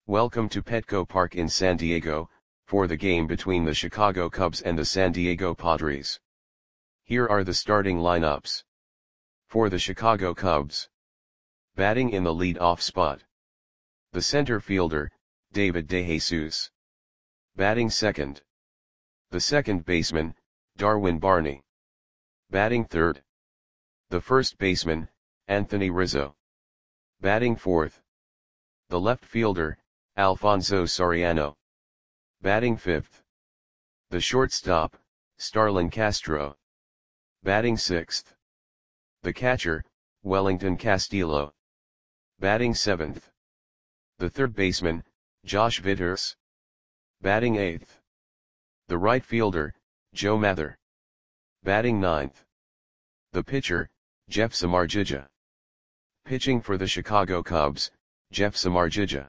Welcome to Petco Park in San Diego, for the game between the Chicago Cubs and the San Diego Padres. Here are the starting lineups. For the Chicago Cubs. Batting in the lead-off spot. The center fielder, David DeJesus. Batting second. The second baseman, Darwin Barney. Batting third. The first baseman, Anthony Rizzo. Batting fourth. The left fielder, Alfonso Soriano. Batting fifth. The shortstop, Starlin Castro. Batting sixth. The catcher, Wellington Castillo. Batting seventh. The third baseman, Josh Vitters. Batting eighth. The right fielder, Joe Mather. Batting ninth. The pitcher, Jeff Samardzija. Pitching for the Chicago Cubs, Jeff Samardzija.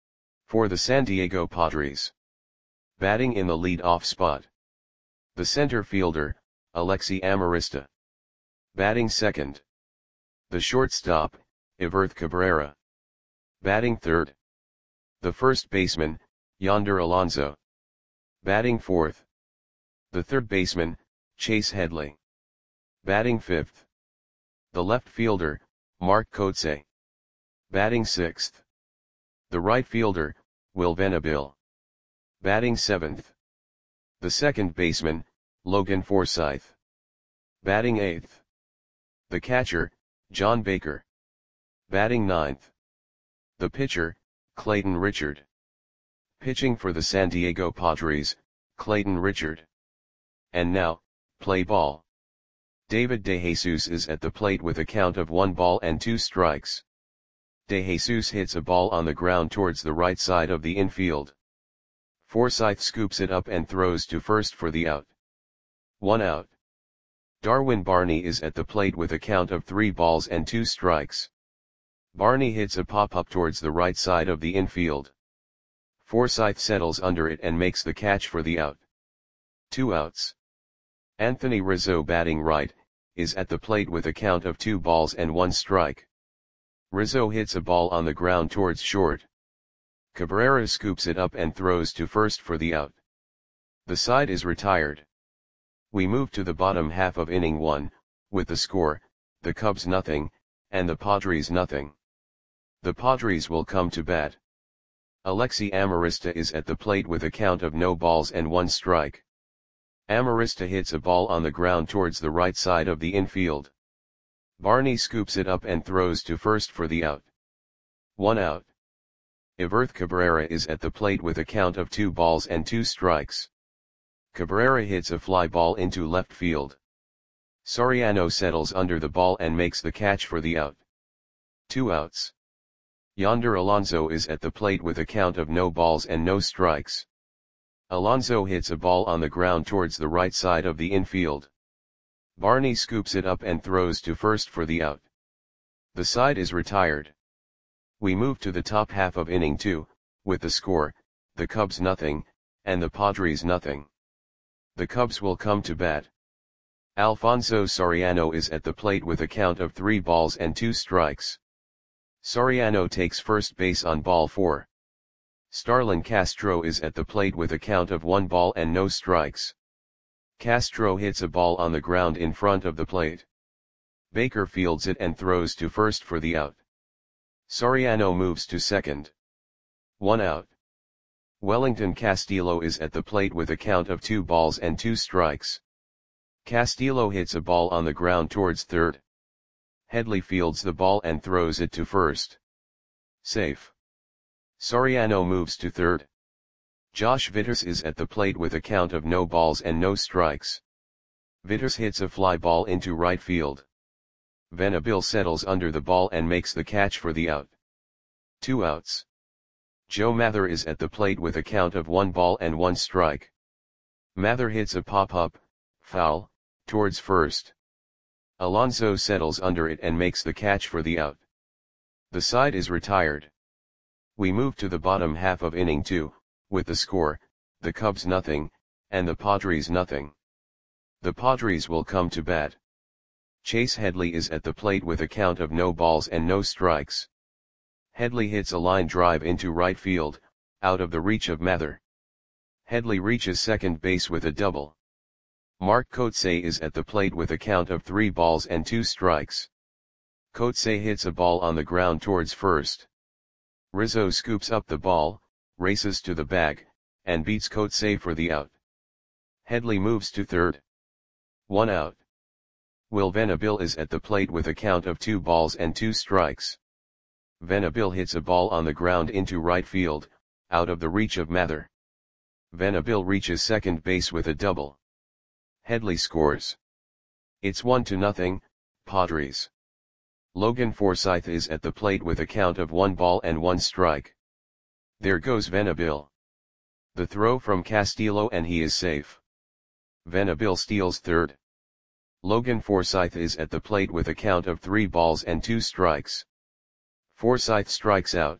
For the San Diego Padres. Batting in the lead-off spot. The center fielder, Alexi Amarista. Batting second. The shortstop, Everth Cabrera. Batting third. The first baseman, Yonder Alonso. Batting fourth. The third baseman, Chase Headley. Batting fifth. The left fielder, Mark Kotsay. Batting sixth. The right fielder, Will Venable. Batting seventh. The second baseman, Logan Forsythe. Batting eighth. The catcher, John Baker. Batting ninth. The pitcher, Clayton Richard. Pitching for the San Diego Padres, Clayton Richard. And now, play ball. David DeJesus is at the plate with a count of 1 ball and 2 strikes. DeJesus hits a ball on the ground towards the right side of the infield. Forsythe scoops it up and throws to first for the out. 1 out. Darwin Barney is at the plate with a count of 3 balls and 2 strikes. Barney hits a pop-up towards the right side of the infield. Forsythe settles under it and makes the catch for the out. 2 outs. Anthony Rizzo, batting right, is at the plate with a count of 2 balls and 1 strike. Rizzo hits a ball on the ground towards short. Cabrera scoops it up and throws to first for the out. The side is retired. We move to the bottom half of inning 1, with the score, the Cubs nothing, and the Padres nothing. The Padres will come to bat. Alexi Amarista is at the plate with a count of no balls and 1 strike. Amarista hits a ball on the ground towards the right side of the infield. Barney scoops it up and throws to first for the out. 1 out. Everth Cabrera is at the plate with a count of 2 balls and 2 strikes. Cabrera hits a fly ball into left field. Soriano settles under the ball and makes the catch for the out. 2 outs. Yonder Alonso is at the plate with a count of no balls and no strikes. Alonso hits a ball on the ground towards the right side of the infield. Barney scoops it up and throws to first for the out. The side is retired. We move to the top half of inning 2, with the score, the Cubs nothing, and the Padres nothing. The Cubs will come to bat. Alfonso Soriano is at the plate with a count of 3 balls and 2 strikes. Soriano takes first base on ball 4. Starlin Castro is at the plate with a count of 1 ball and no strikes. Castro hits a ball on the ground in front of the plate. Baker fields it and throws to first for the out. Soriano moves to second. 1 out. Wellington Castillo is at the plate with a count of 2 balls and 2 strikes. Castillo hits a ball on the ground towards third. Headley fields the ball and throws it to first. Safe. Soriano moves to third. Josh Vitters is at the plate with a count of no balls and no strikes. Vitters hits a fly ball into right field. Venable settles under the ball and makes the catch for the out. 2 outs. Joe Mather is at the plate with a count of 1 ball and 1 strike. Mather hits a pop-up, foul, towards first. Alonso settles under it and makes the catch for the out. The side is retired. We move to the bottom half of inning 2, with the score, the Cubs nothing, and the Padres nothing. The Padres will come to bat. Chase Headley is at the plate with a count of no balls and no strikes. Headley hits a line drive into right field, out of the reach of Mather. Headley reaches second base with a double. Mark Kotsay is at the plate with a count of 3 balls and 2 strikes. Kotsay hits a ball on the ground towards first. Rizzo scoops up the ball, races to the bag, and beats Kotsay for the out. Headley moves to third. 1 out. Will Venable is at the plate with a count of 2 balls and 2 strikes. Venable hits a ball on the ground into right field, out of the reach of Mather. Venable reaches second base with a double. Headley scores. It's 1-0, Padres. Logan Forsythe is at the plate with a count of 1 ball and 1 strike. There goes Venable. The throw from Castillo and he is safe. Venable steals third. Logan Forsythe is at the plate with a count of 3 balls and 2 strikes. Forsythe strikes out.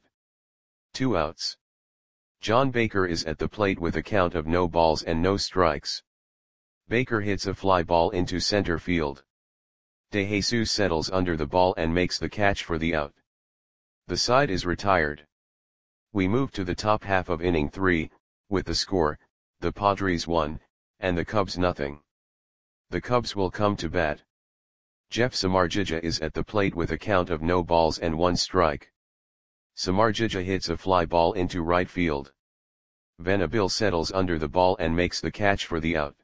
2 outs. John Baker is at the plate with a count of no balls and no strikes. Baker hits a fly ball into center field. De Jesus settles under the ball and makes the catch for the out. The side is retired. We move to the top half of inning 3, with the score, the Padres 1, and the Cubs nothing. The Cubs will come to bat. Jeff Samardzija is at the plate with a count of no balls and 1 strike. Samardzija hits a fly ball into right field. Venable settles under the ball and makes the catch for the out.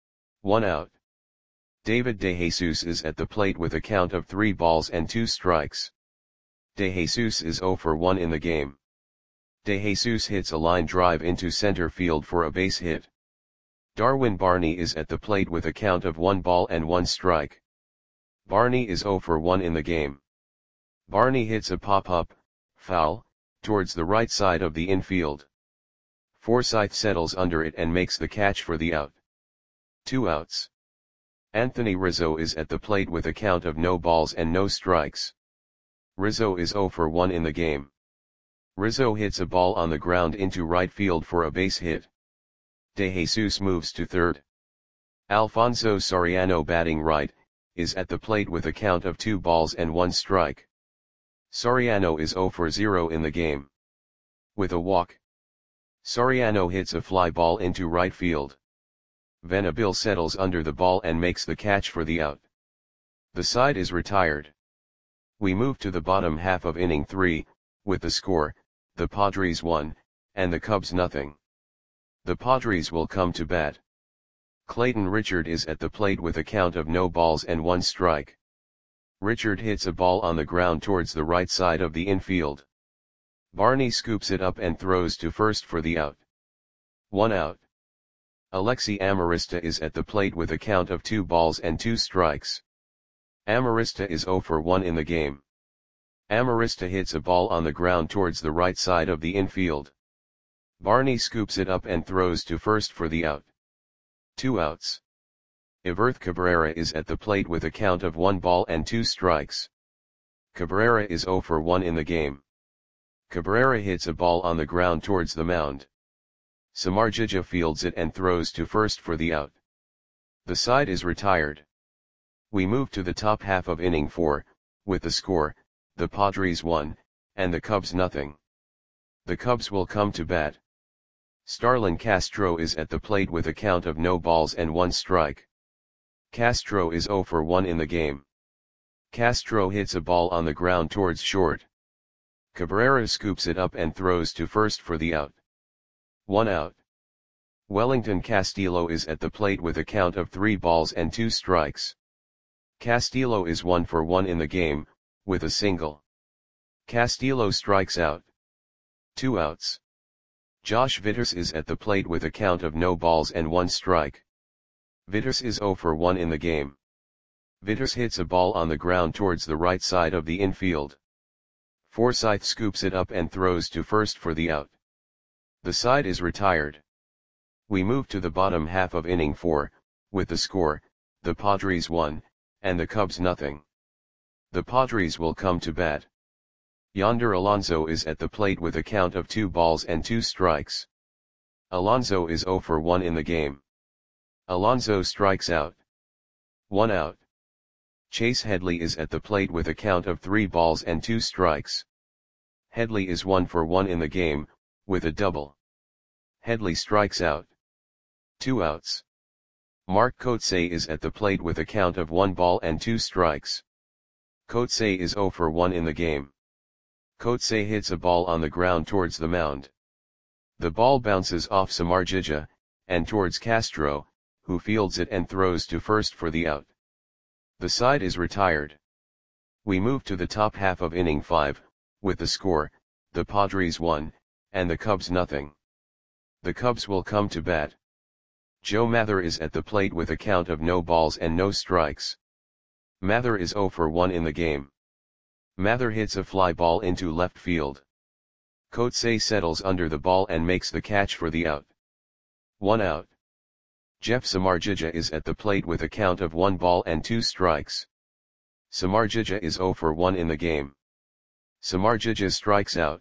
1 out. David De Jesus is at the plate with a count of 3 balls and 2 strikes. De Jesus is 0 for 1 in the game. De Jesus hits a line drive into center field for a base hit. Darwin Barney is at the plate with a count of 1 ball and 1 strike. Barney is 0 for 1 in the game. Barney hits a pop-up, foul, towards the right side of the infield. Forsythe settles under it and makes the catch for the out. 2 outs. Anthony Rizzo is at the plate with a count of no balls and no strikes. Rizzo is 0 for 1 in the game. Rizzo hits a ball on the ground into right field for a base hit. De Jesus moves to third. Alfonso Soriano, batting right, is at the plate with a count of 2 balls and 1 strike. Soriano is 0 for 0 in the game. With a walk. Soriano hits a fly ball into right field. Venable settles under the ball and makes the catch for the out. The side is retired. We move to the bottom half of inning 3, with the score, the Padres 1, and the Cubs nothing. The Padres will come to bat. Clayton Richard is at the plate with a count of no balls and 1 strike. Richard hits a ball on the ground towards the right side of the infield. Barney scoops it up and throws to first for the out. 1 out. Alexi Amarista is at the plate with a count of 2 balls and 2 strikes. Amarista is 0 for 1 in the game. Amarista hits a ball on the ground towards the right side of the infield. Barney scoops it up and throws to first for the out. 2 outs. Iverth Cabrera is at the plate with a count of 1 ball and 2 strikes. Cabrera is 0 for 1 in the game. Cabrera hits a ball on the ground towards the mound. Samardzija fields it and throws to first for the out. The side is retired. We move to the top half of inning 4, with the score, the Padres 1, and the Cubs nothing. The Cubs will come to bat. Starlin Castro is at the plate with a count of no balls and 1 strike. Castro is 0 for 1 in the game. Castro hits a ball on the ground towards short. Cabrera scoops it up and throws to first for the out. 1 out. Wellington Castillo is at the plate with a count of 3 balls and 2 strikes. Castillo is 1 for 1 in the game, with a single. Castillo strikes out. 2 outs. Josh Vitters is at the plate with a count of no balls and 1 strike. Vitters is 0 for 1 in the game. Vitters hits a ball on the ground towards the right side of the infield. Forsythe scoops it up and throws to first for the out. The side is retired. We move to the bottom half of inning 4, with the score, the Padres 1, and the Cubs nothing. The Padres will come to bat. Yonder Alonso is at the plate with a count of 2 balls and 2 strikes. Alonso is 0 for 1 in the game. Alonso strikes out. 1 out. Chase Headley is at the plate with a count of 3 balls and 2 strikes. Headley is 1 for 1 in the game, with a double. Headley strikes out. 2 outs. Mark Kotsay is at the plate with a count of 1 ball and 2 strikes. Kotsay is 0 for 1 in the game. Kotsay hits a ball on the ground towards the mound. The ball bounces off Samardzija, and towards Castro, who fields it and throws to first for the out. The side is retired. We move to the top half of inning 5, with the score, the Padres 1, and the Cubs nothing. The Cubs will come to bat. Joe Mather is at the plate with a count of no balls and no strikes. Mather is 0 for 1 in the game. Mather hits a fly ball into left field. Kotsay settles under the ball and makes the catch for the out. 1 out. Jeff Samardzija is at the plate with a count of 1 ball and 2 strikes. Samardzija is 0 for 1 in the game. Samardzija strikes out.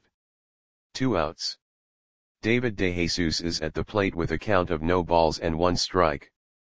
2 outs. David DeJesus is at the plate with a count of no balls and 1 strike.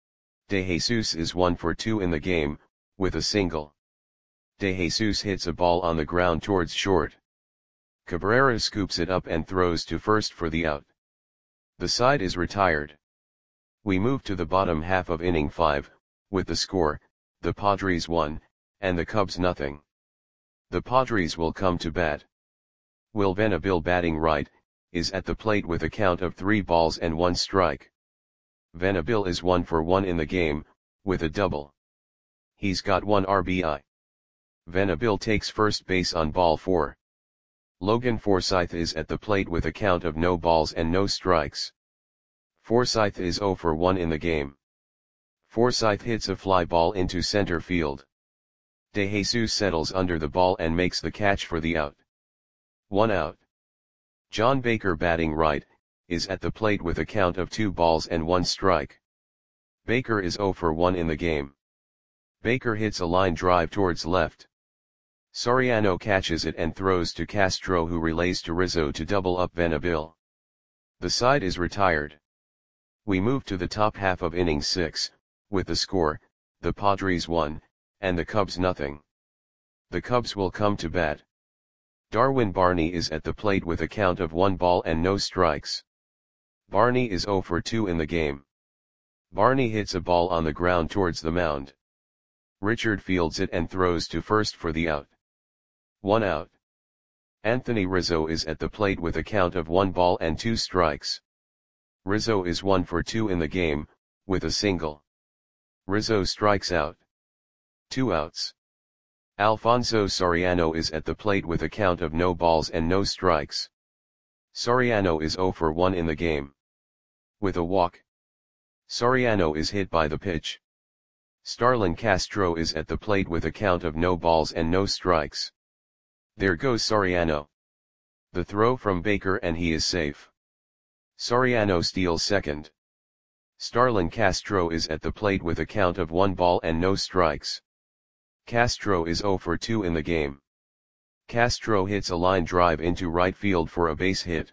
DeJesus is 1 for 2 in the game, with a single. DeJesus hits a ball on the ground towards short. Cabrera scoops it up and throws to first for the out. The side is retired. We move to the bottom half of inning 5, with the score, the Padres 1, and the Cubs nothing. The Padres will come to bat. Will Venable, batting right, is at the plate with a count of 3 balls and 1 strike. Venable is 1 for 1 in the game, with a double. He's got 1 RBI. Venable takes first base on ball 4. Logan Forsythe is at the plate with a count of no balls and no strikes. Forsythe is 0 for 1 in the game. Forsythe hits a fly ball into center field. DeJesus settles under the ball and makes the catch for the out. 1 out. John Baker, batting right, is at the plate with a count of 2 balls and 1 strike. Baker is 0 for 1 in the game. Baker hits a line drive towards left. Soriano catches it and throws to Castro, who relays to Rizzo to double up Venable. The side is retired. We move to the top half of inning 6, with the score, the Padres 1, and the Cubs nothing. The Cubs will come to bat. Darwin Barney is at the plate with a count of 1 ball and no strikes. Barney is 0 for 2 in the game. Barney hits a ball on the ground towards the mound. Richard fields it and throws to first for the out. 1 out. Anthony Rizzo is at the plate with a count of 1 ball and 2 strikes. Rizzo is 1 for 2 in the game, with a single. Rizzo strikes out. 2 outs. Alfonso Soriano is at the plate with a count of no balls and no strikes. Soriano is 0 for 1 in the game. With a walk. Soriano is hit by the pitch. Starlin Castro is at the plate with a count of no balls and no strikes. There goes Soriano. The throw from Baker and he is safe. Soriano steals second. Starlin Castro is at the plate with a count of 1 ball and no strikes. Castro is 0 for 2 in the game. Castro hits a line drive into right field for a base hit.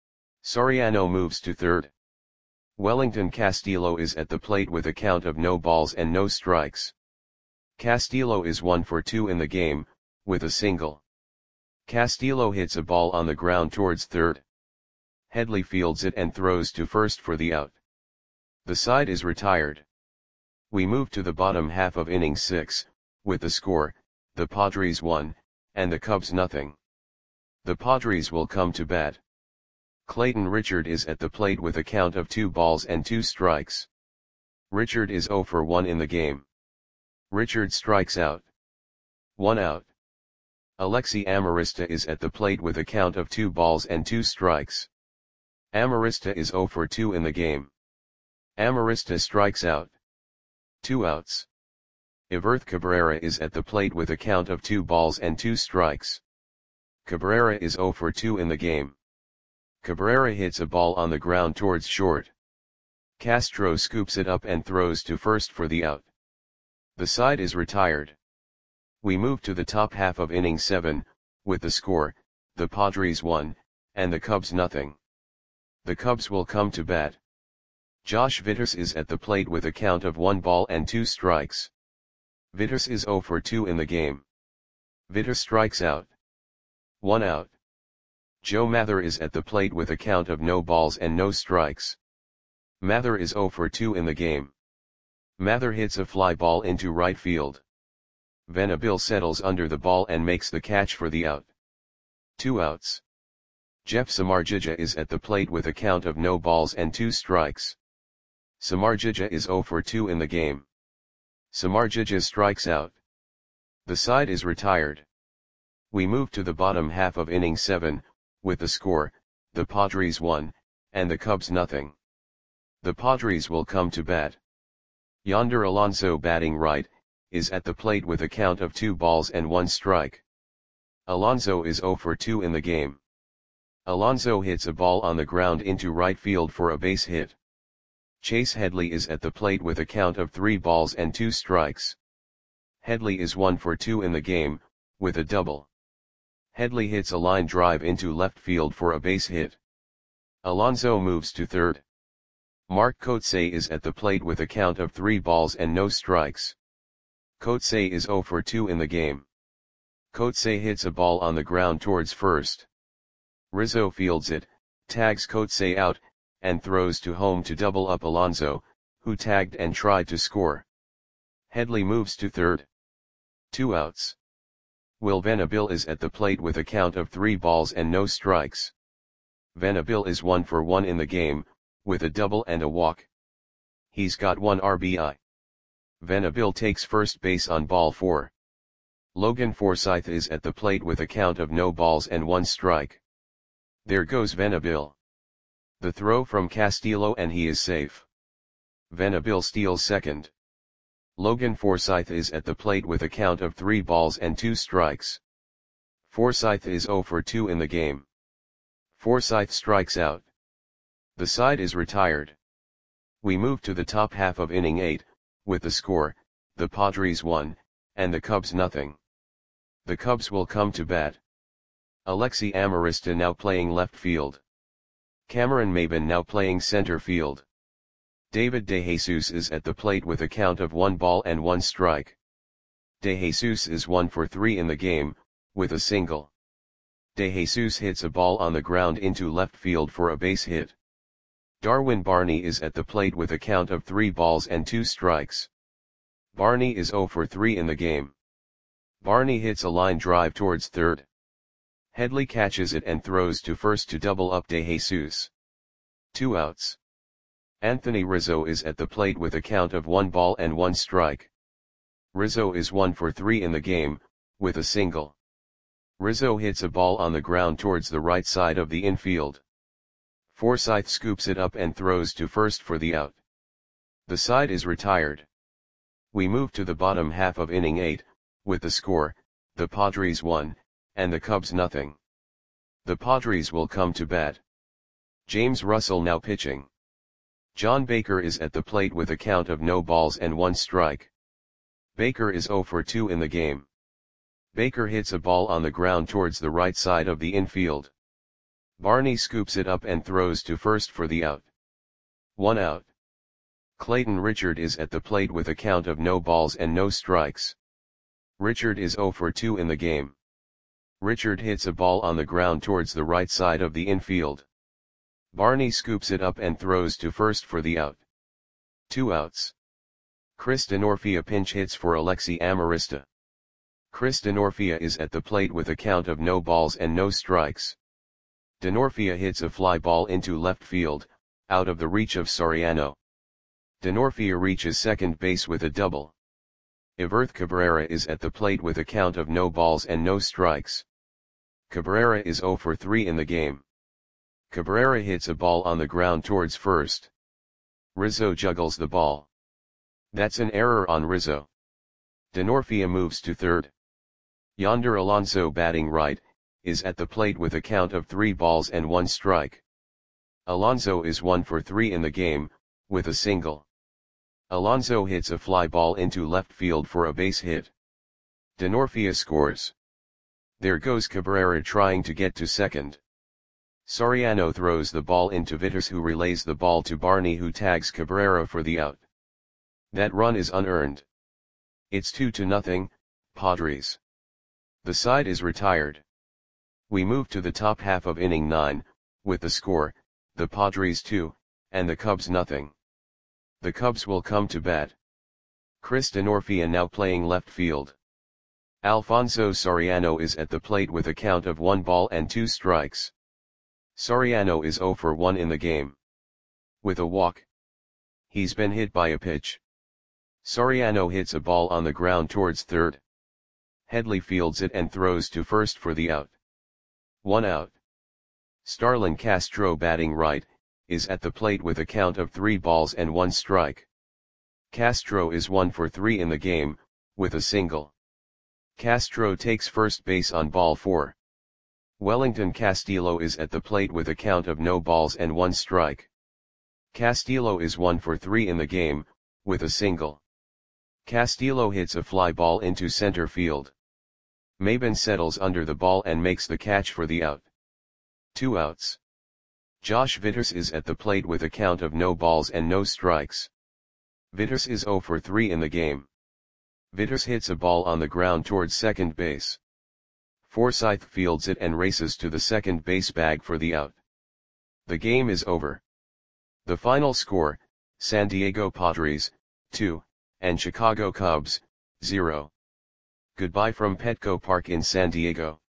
Soriano moves to third. Wellington Castillo is at the plate with a count of no balls and no strikes. Castillo is 1 for 2 in the game, with a single. Castillo hits a ball on the ground towards third. Headley fields it and throws to first for the out. The side is retired. We move to the bottom half of inning 6, with the score, the Padres 1, and the Cubs nothing. The Padres will come to bat. Clayton Richard is at the plate with a count of 2 balls and 2 strikes. Richard is 0 for 1 in the game. Richard strikes out. 1 out. Alexi Amarista is at the plate with a count of 2 balls and 2 strikes. Amarista is 0 for 2 in the game. Amarista strikes out. 2 outs. Iverth Cabrera is at the plate with a count of 2 balls and 2 strikes. Cabrera is 0 for 2 in the game. Cabrera hits a ball on the ground towards short. Castro scoops it up and throws to first for the out. The side is retired. We move to the top half of inning 7, with the score, the Padres 1, and the Cubs nothing. The Cubs will come to bat. Josh Vitters is at the plate with a count of 1 ball and 2 strikes. Vitters is 0 for 2 in the game. Vitters strikes out. 1 out. Joe Mather is at the plate with a count of no balls and no strikes. Mather is 0 for 2 in the game. Mather hits a fly ball into right field. Venabil settles under the ball and makes the catch for the out. 2 outs. Jeff Samardzija is at the plate with a count of no balls and 2 strikes. Samardzija is 0 for 2 in the game. Samardzija strikes out. The side is retired. We move to the bottom half of inning 7, with the score, the Padres 1, and the Cubs nothing. The Padres will come to bat. Yonder Alonso, batting right, is at the plate with a count of 2 balls and 1 strike. Alonso is 0 for 2 in the game. Alonso hits a ball on the ground into right field for a base hit. Chase Headley is at the plate with a count of 3 balls and 2 strikes. Headley is 1 for 2 in the game, with a double. Headley hits a line drive into left field for a base hit. Alonso moves to third. Mark Kotsay is at the plate with a count of 3 balls and no strikes. Kotsay is 0 for 2 in the game. Kotsay hits a ball on the ground towards first. Rizzo fields it, tags Kotsay out, and throws to home to double up Alonso, who tagged and tried to score. Headley moves to third. 2 outs. Will Venabil is at the plate with a count of 3 balls and no strikes. Venabil is 1 for 1 in the game, with a double and a walk. He's got 1 RBI. Venabil takes first base on ball 4. Logan Forsythe is at the plate with a count of no balls and 1 strike. There goes Venabil. The throw from Castillo and he is safe. Venabil steals second. Logan Forsythe is at the plate with a count of 3 balls and 2 strikes. Forsythe is 0 for 2 in the game. Forsythe strikes out. The side is retired. We move to the top half of inning 8, with the score, the Padres 1, and the Cubs nothing. The Cubs will come to bat. Alexi Amarista now playing left field. Cameron Maybin now playing center field. David DeJesus is at the plate with a count of 1 ball and 1 strike. DeJesus is 1 for 3 in the game, with a single. DeJesus hits a ball on the ground into left field for a base hit. Darwin Barney is at the plate with a count of 3 balls and 2 strikes. Barney is 0 for 3 in the game. Barney hits a line drive towards third. Headley catches it and throws to first to double up DeJesus. 2 outs. Anthony Rizzo is at the plate with a count of 1 ball and 1 strike. Rizzo is 1 for 3 in the game, with a single. Rizzo hits a ball on the ground towards the right side of the infield. Forsythe scoops it up and throws to first for the out. The side is retired. We move to the bottom half of inning 8, with the score, the Padres 1, and the Cubs nothing. The Padres will come to bat. James Russell now pitching. John Baker is at the plate with a count of no balls and 1 strike. Baker is 0 for 2 in the game. Baker hits a ball on the ground towards the right side of the infield. Barney scoops it up and throws to first for the out. 1 out. Clayton Richard is at the plate with a count of no balls and no strikes. Richard is 0 for 2 in the game. Richard hits a ball on the ground towards the right side of the infield. Barney scoops it up and throws to first for the out. 2 outs. Chris Denorfia pinch hits for Alexi Amarista. Chris Denorfia is at the plate with a count of no balls and no strikes. Denorfia hits a fly ball into left field, out of the reach of Soriano. Denorfia reaches second base with a double. Iverth Cabrera is at the plate with a count of no balls and no strikes. Cabrera is 0 for 3 in the game. Cabrera hits a ball on the ground towards first. Rizzo juggles the ball. That's an error on Rizzo. Denorfia moves to third. Yonder Alonso, batting right, is at the plate with a count of 3 balls and 1 strike. Alonso is 1 for 3 in the game, with a single. Alonso hits a fly ball into left field for a base hit. Denorfia scores. There goes Cabrera trying to get to second. Soriano throws the ball into Vitters, who relays the ball to Barney, who tags Cabrera for the out. That run is unearned. It's 2-0, Padres. The side is retired. We move to the top half of inning 9, with the score, the Padres 2, and the Cubs nothing. The Cubs will come to bat. Chris Denorfia now playing left field. Alfonso Soriano is at the plate with a count of 1 ball and 2 strikes. Soriano is 0 for 1 in the game. With a walk. He's been hit by a pitch. Soriano hits a ball on the ground towards third. Headley fields it and throws to first for the out. 1 out. Starlin Castro batting right, is at the plate with a count of 3 balls and 1 strike. Castro is 1 for 3 in the game, with a single. Castro takes first base on ball 4. Wellington Castillo is at the plate with a count of no balls and 1 strike. Castillo is 1 for 3 in the game, with a single. Castillo hits a fly ball into center field. Maben settles under the ball and makes the catch for the out. 2 outs. Josh Vitters is at the plate with a count of no balls and no strikes. Vitters is 0 for 3 in the game. Vitters hits a ball on the ground towards second base. Forsythe fields it and races to the second base bag for the out. The game is over. The final score, San Diego Padres, 2, and Chicago Cubs, 0. Goodbye from Petco Park in San Diego.